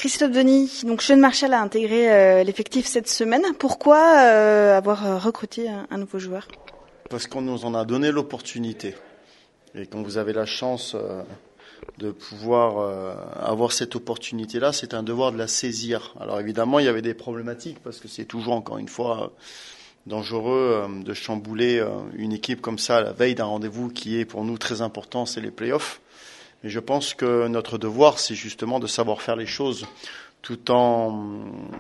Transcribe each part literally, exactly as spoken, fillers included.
Christophe Denis, donc Sean Marshall a intégré euh, l'effectif cette semaine. Pourquoi euh, avoir recruté un, un nouveau joueur ? Parce qu'on nous en a donné l'opportunité. Et quand vous avez la chance euh, de pouvoir euh, avoir cette opportunité-là, c'est un devoir de la saisir. Alors évidemment, il y avait des problématiques parce que c'est toujours, encore une fois, dangereux euh, de chambouler euh, une équipe comme ça à la veille d'un rendez-vous qui est pour nous très important, c'est les playoffs. Et je pense que notre devoir, c'est justement de savoir faire les choses tout en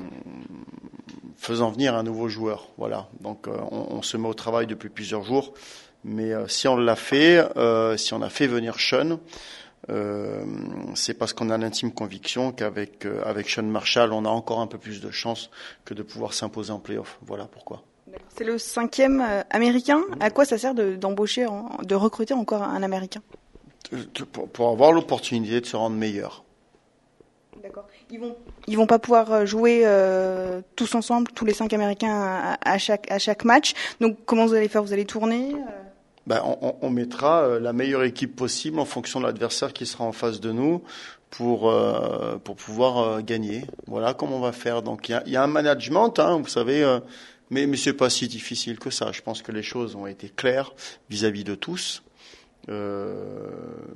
faisant venir un nouveau joueur. Voilà. Donc, euh, on, on se met au travail depuis plusieurs jours. Mais euh, si on l'a fait, euh, si on a fait venir Sean, euh, c'est parce qu'on a l'intime conviction qu'avec euh, avec Sean Marshall, on a encore un peu plus de chances que de pouvoir s'imposer en play-off. Voilà pourquoi. C'est le cinquième euh, Américain. À quoi ça sert de, d'embaucher, en, de recruter encore un Américain ? Pour, pour avoir l'opportunité de se rendre meilleur. D'accord. Ils vont, ils vont pas pouvoir jouer euh, tous ensemble, tous les cinq Américains à, à chaque à chaque match. Donc comment vous allez faire ? Vous allez tourner ? Ben, on, on mettra la meilleure équipe possible en fonction de l'adversaire qui sera en face de nous pour euh, pour pouvoir euh, gagner. Voilà comment on va faire. Donc il y a, y a un management, hein, vous savez, euh, mais mais c'est pas si difficile que ça. Je pense que les choses ont été claires vis-à-vis de tous. Euh,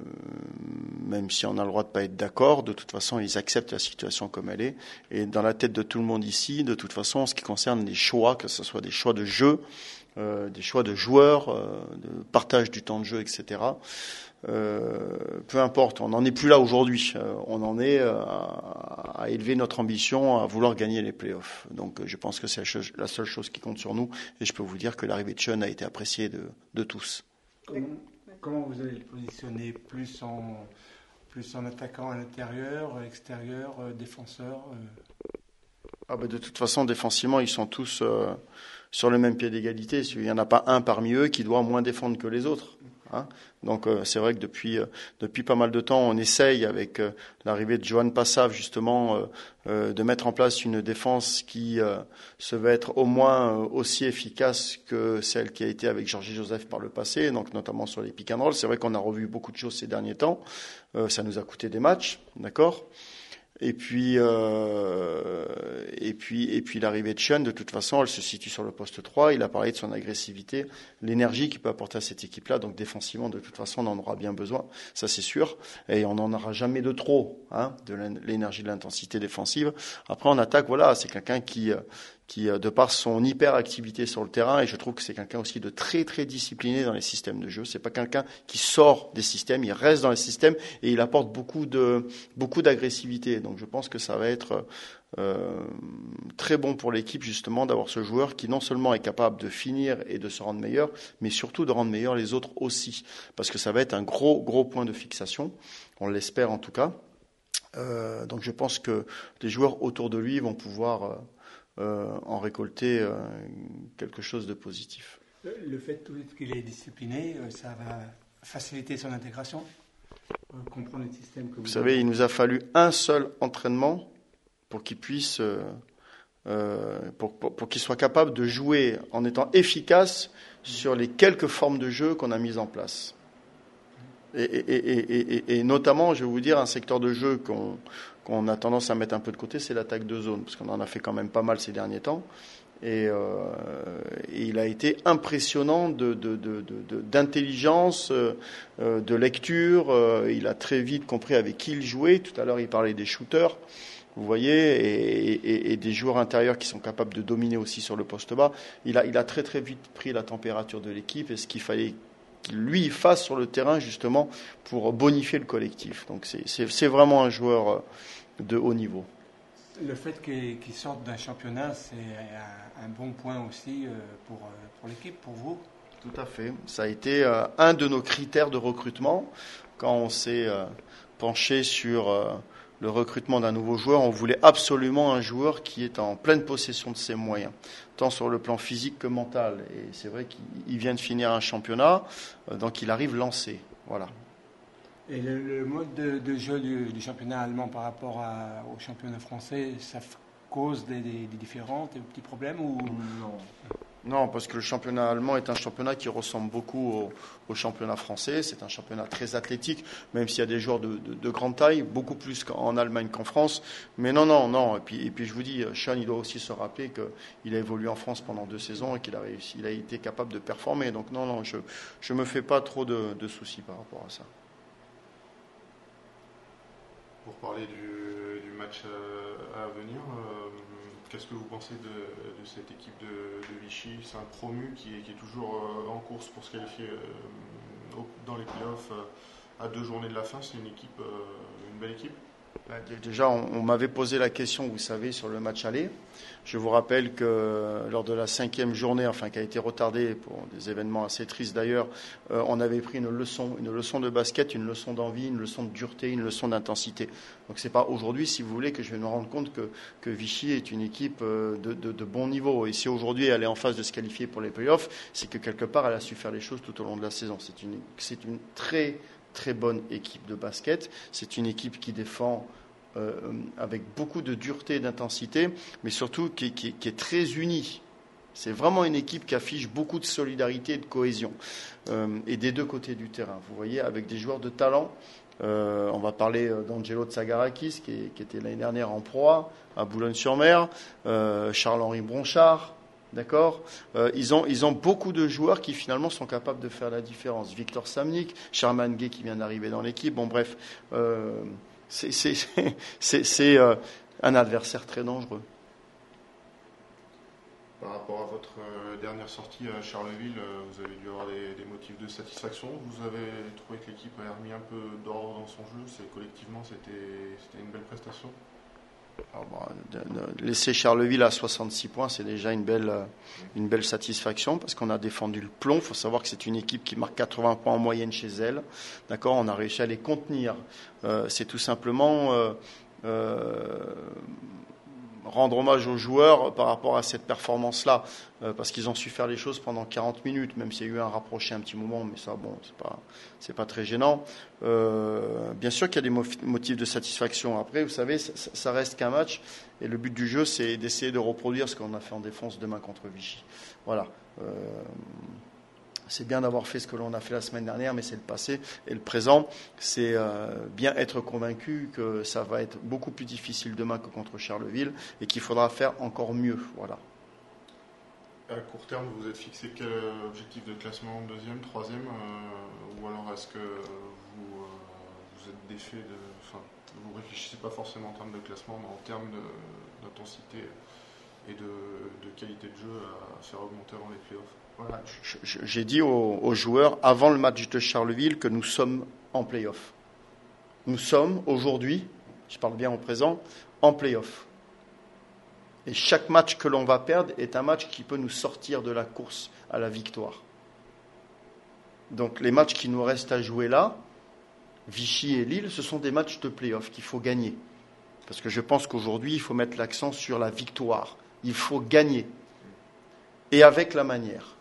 même si on a le droit de pas être d'accord, de toute façon, ils acceptent la situation comme elle est. Et dans la tête de tout le monde ici, de toute façon, en ce qui concerne les choix, que ce soit des choix de jeu, euh, des choix de joueurs, euh, de partage du temps de jeu, et cetera. Euh, peu importe, on n'en est plus là aujourd'hui. Euh, on en est euh, à, à élever notre ambition, à vouloir gagner les playoffs. Donc, je pense que c'est la seule chose qui compte sur nous. Et je peux vous dire que l'arrivée de Sean a été appréciée de, de tous. Comment, comment vous allez le positionner ? Plus en, plus en attaquant à l'intérieur, extérieur, euh, défenseur euh... Ah bah de toute façon, défensivement, ils sont tous euh, sur le même pied d'égalité. Il n'y en a pas un parmi eux qui doit moins défendre que les autres. Hein. Donc euh, c'est vrai que depuis euh, depuis pas mal de temps, on essaye avec euh, l'arrivée de Johan Passav justement euh, euh, de mettre en place une défense qui euh, se veut être au moins euh, aussi efficace que celle qui a été avec Georgie Joseph par le passé, donc notamment sur les pick and roll. C'est vrai qu'on a revu beaucoup de choses ces derniers temps. Euh, ça nous a coûté des matchs, d'accord. Et puis, euh, et puis, et puis l'arrivée de Sean, de toute façon, elle se situe sur le poste trois. Il a parlé de son agressivité, l'énergie qu'il peut apporter à cette équipe-là. Donc défensivement, de toute façon, on en aura bien besoin, ça c'est sûr. Et on n'en aura jamais de trop, hein, de l'énergie, de l'intensité défensive. Après, en attaque, voilà, c'est quelqu'un qui, qui, de par son hyperactivité sur le terrain, et je trouve que c'est quelqu'un aussi de très très discipliné dans les systèmes de jeu. C'est pas quelqu'un qui sort des systèmes, il reste dans les systèmes et il apporte beaucoup de beaucoup d'agressivité. Donc je pense que ça va être euh, très bon pour l'équipe justement d'avoir ce joueur qui non seulement est capable de finir et de se rendre meilleur, mais surtout de rendre meilleur les autres aussi, parce que ça va être un gros gros point de fixation. On l'espère en tout cas. Euh, donc je pense que les joueurs autour de lui vont pouvoir euh, Euh, en récolter euh, quelque chose de positif. Le fait qu'il est discipliné, ça va faciliter son intégration, euh, comprendre le système que vous... Vous savez, il nous a fallu un seul entraînement pour qu'il puisse, euh, euh, pour, pour, pour qu'il soit capable de jouer en étant efficace sur les quelques formes de jeu qu'on a mises en place. Et, et, et, et, et notamment, je vais vous dire, un secteur de jeu qu'on, qu'on a tendance à mettre un peu de côté, c'est l'attaque de zone, parce qu'on en a fait quand même pas mal ces derniers temps. Et, euh, et il a été impressionnant de, de, de, de, d'intelligence, euh, de lecture. Euh, il a très vite compris avec qui il jouait. Tout à l'heure, il parlait des shooters, vous voyez, et, et, et des joueurs intérieurs qui sont capables de dominer aussi sur le poste bas. Il a, il a très très vite pris la température de l'équipe et ce qu'il fallait qu'il lui fasse sur le terrain justement pour bonifier le collectif. Donc c'est, c'est, c'est vraiment un joueur de haut niveau. Le fait qu'il, qu'il sorte d'un championnat, c'est un, un bon point aussi pour, pour l'équipe, pour vous? Tout à fait. Ça a été euh, un de nos critères de recrutement. Quand on s'est euh, penché sur euh, le recrutement d'un nouveau joueur, on voulait absolument un joueur qui est en pleine possession de ses moyens, tant sur le plan physique que mental. Et c'est vrai qu'il vient de finir un championnat, euh, donc il arrive lancé. Voilà. Et le, le mode de, de jeu du, du championnat allemand par rapport à, au championnat français, ça cause des, des, des différences, des petits problèmes ou... Non. Non, parce que le championnat allemand est un championnat qui ressemble beaucoup au, au championnat français. C'est un championnat très athlétique, même s'il y a des joueurs de, de, de grande taille, beaucoup plus qu'en Allemagne qu'en France. Mais non, non, non. Et puis, et puis je vous dis, Sean, il doit aussi se rappeler qu'il a évolué en France pendant deux saisons et qu'il a réussi, il a été capable de performer. Donc non, non, je ne me fais pas trop de, de soucis par rapport à ça. Pour parler du, du match à venir, euh, qu'est-ce que vous pensez de, de cette équipe de, de Vichy? C'est un promu qui est, qui est toujours en course pour se qualifier euh, dans les playoffs euh, à deux journées de la fin. C'est une équipe, euh, une belle équipe. Déjà, on, on m'avait posé la question, vous savez, sur le match aller. Je vous rappelle que lors de la cinquième journée, enfin qui a été retardée pour des événements assez tristes d'ailleurs, euh, on avait pris une leçon, une leçon de basket, une leçon d'envie, une leçon de dureté, une leçon d'intensité. Donc c'est pas aujourd'hui, si vous voulez, que je vais me rendre compte que, que Vichy est une équipe de, de, de bon niveau. Et si aujourd'hui elle est en phase de se qualifier pour les playoffs, c'est que quelque part elle a su faire les choses tout au long de la saison. C'est une, c'est une très très bonne équipe de basket. C'est une équipe qui défend euh, avec beaucoup de dureté et d'intensité, mais surtout qui, qui, qui est très unie. C'est vraiment une équipe qui affiche beaucoup de solidarité et de cohésion, euh, et des deux côtés du terrain. Vous voyez, avec des joueurs de talent. Euh, on va parler d'Angelo Tsagarakis, qui, est, qui était l'année dernière en proie à Boulogne-sur-Mer, euh, Charles-Henri Bronchard. D'accord. Euh, ils ont ils ont beaucoup de joueurs qui finalement sont capables de faire la différence. Victor Samnik, Sharman Gay qui vient d'arriver dans l'équipe. Bon bref, euh, c'est c'est c'est, c'est euh, un adversaire très dangereux. Par rapport à votre euh, dernière sortie à Charleville, euh, vous avez dû avoir des, des motifs de satisfaction. Vous avez trouvé que l'équipe a remis un peu d'ordre dans son jeu. C'est collectivement c'était c'était une belle prestation. Alors, bon, de, de laisser Charleville à soixante-six points, c'est déjà une belle, une belle satisfaction parce qu'on a défendu le plomb. Il faut savoir que c'est une équipe qui marque quatre-vingts points en moyenne chez elle. D'accord, on a réussi à les contenir. Euh, c'est tout simplement euh, euh, rendre hommage aux joueurs par rapport à cette performance-là, euh, parce qu'ils ont su faire les choses pendant quarante minutes, même s'il y a eu un rapproché un petit moment, mais ça, bon, c'est pas, c'est pas très gênant. Euh, bien sûr qu'il y a des motifs de satisfaction. Après, vous savez, ça, ça reste qu'un match, et le but du jeu, c'est d'essayer de reproduire ce qu'on a fait en défense demain contre Vichy. Voilà. Euh, C'est bien d'avoir fait ce que l'on a fait la semaine dernière, mais c'est le passé. Et le présent, c'est euh, bien être convaincu que ça va être beaucoup plus difficile demain que contre Charleville et qu'il faudra faire encore mieux. Voilà. À court terme, vous vous êtes fixé quel objectif de classement? Deuxième, troisième euh, ou alors est-ce que vous, euh, vous êtes défait de... Enfin, vous ne réfléchissez pas forcément en termes de classement, mais en termes de, d'intensité et de, de qualité de jeu à faire augmenter avant les playoffs? Voilà, j'ai dit aux, aux joueurs avant le match de Charleville que nous sommes en play-off. Nous sommes aujourd'hui, je parle bien au présent, en play-off. Et chaque match que l'on va perdre est un match qui peut nous sortir de la course à la victoire. Donc les matchs qui nous restent à jouer là, Vichy et Lille, ce sont des matchs de play-off qu'il faut gagner. Parce que je pense qu'aujourd'hui, il faut mettre l'accent sur la victoire. Il faut gagner. Et avec la manière.